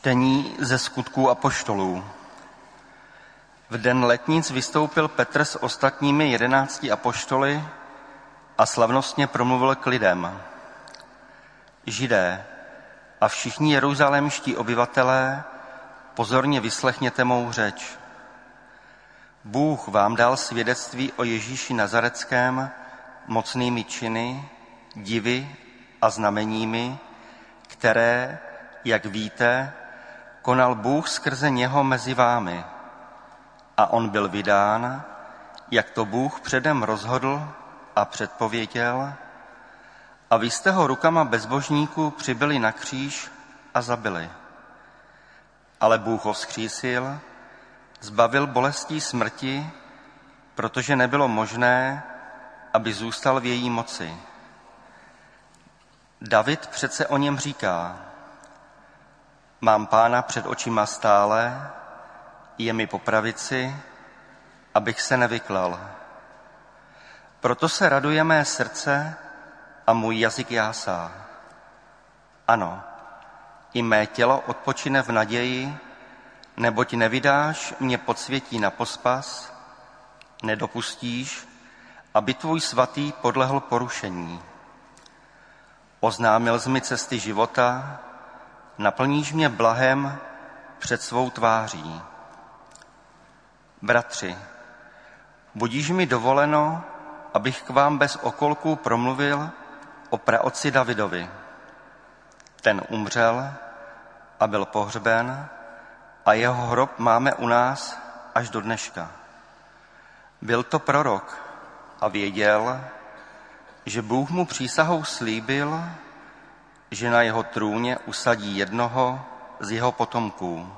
Čtení ze Skutků apoštolů. V den letnic vystoupil Petr s ostatními 11 apoštoly a slavnostně promluvil k lidem. Židé a všichni jeruzalémští obyvatelé, pozorně vyslechněte mou řeč. Bůh vám dal svědectví o Ježíši Nazareckém mocnými činy, divy a znameními, které, jak víte, konal Bůh skrze něho mezi vámi. A on byl vydán, jak to Bůh předem rozhodl a předpověděl, a vy jste ho rukama bezbožníků přibili na kříž a zabili. Ale Bůh ho vzkřísil, zbavil bolestí smrti, protože nebylo možné, aby zůstal v její moci. David přece o něm říká: Mám Pána před očima stále, je mi po pravici, abych se nevyklal. Proto se raduje mé srdce a můj jazyk jásá. Ano, i mé tělo odpočine v naději, neboť nevydáš mě podsvětí na pospas, nedopustíš, aby tvůj svatý podlehl porušení. Oznámil jsi mi cesty života, naplníš mě blahem před svou tváří. Bratři, budíš mi dovoleno, abych k vám bez okolků promluvil o praotci Davidovi. Ten umřel a byl pohřben a jeho hrob máme u nás až do dneška. Byl to prorok a věděl, že Bůh mu přísahou slíbil, že na jeho trůně usadí jednoho z jeho potomků.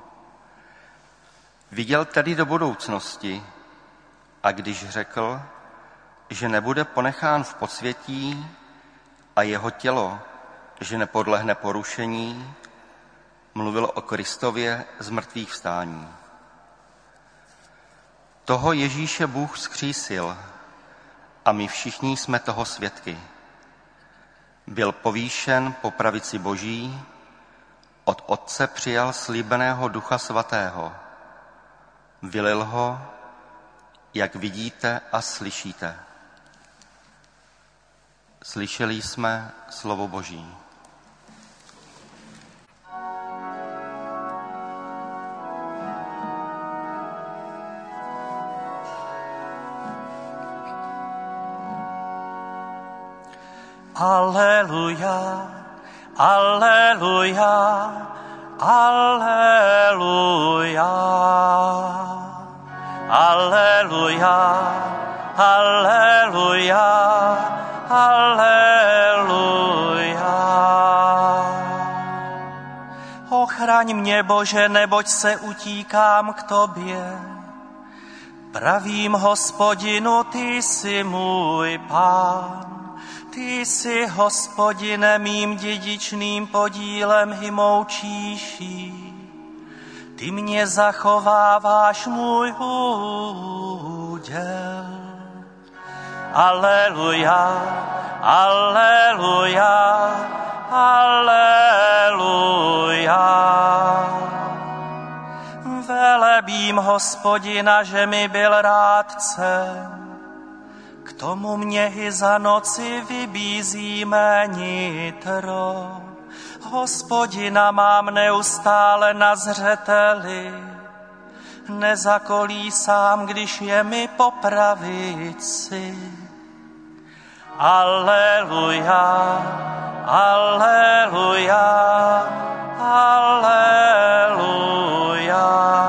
Viděl tedy do budoucnosti a když řekl, že nebude ponechán v podsvětí a jeho tělo, že nepodlehne porušení, mluvil o Kristově zmrtvých vstání. Toho Ježíše Bůh vzkřísil a my všichni jsme toho svědky. Byl povýšen po pravici Boží, od Otce přijal slíbeného Ducha Svatého. Vylil ho, jak vidíte a slyšíte. Slyšeli jsme slovo Boží. Alleluja, alleluja, alleluja, alleluja, alleluja, alleluja. Ochraň mě, Bože, neboť se utíkám k tobě. Pravím Hospodinu, ty jsi můj Pán. Ty jsi, Hospodine, mým dědičným podílem i mou číší. Ty mě zachováváš můj úděl. Alleluja, alleluja, alleluja. Velebím Hospodina, že mi byl rádcem. K tomu mě i za noci vybízí mé nitro. Hospodina mám neustále na zřeteli, nezakolísám, když je mi po pravici. Alleluja, alleluja, alleluja.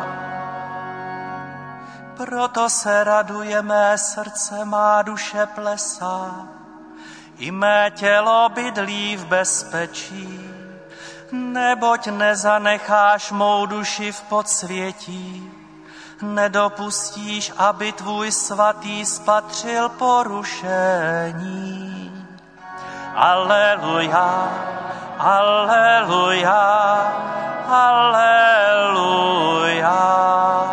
Proto se raduje mé srdce, má duše plesá, i mé tělo bydlí v bezpečí, neboť nezanecháš mou duši v podsvětí, nedopustíš, aby tvůj svatý spatřil porušení. Alleluja, alleluja, alleluja.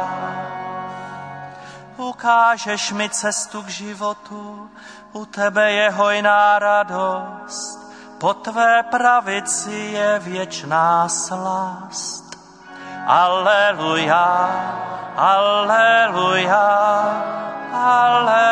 Ukážeš mi cestu k životu, u tebe je hojná radost, po tvé pravici je věčná slast. Aleluja, aleluja, aleluja.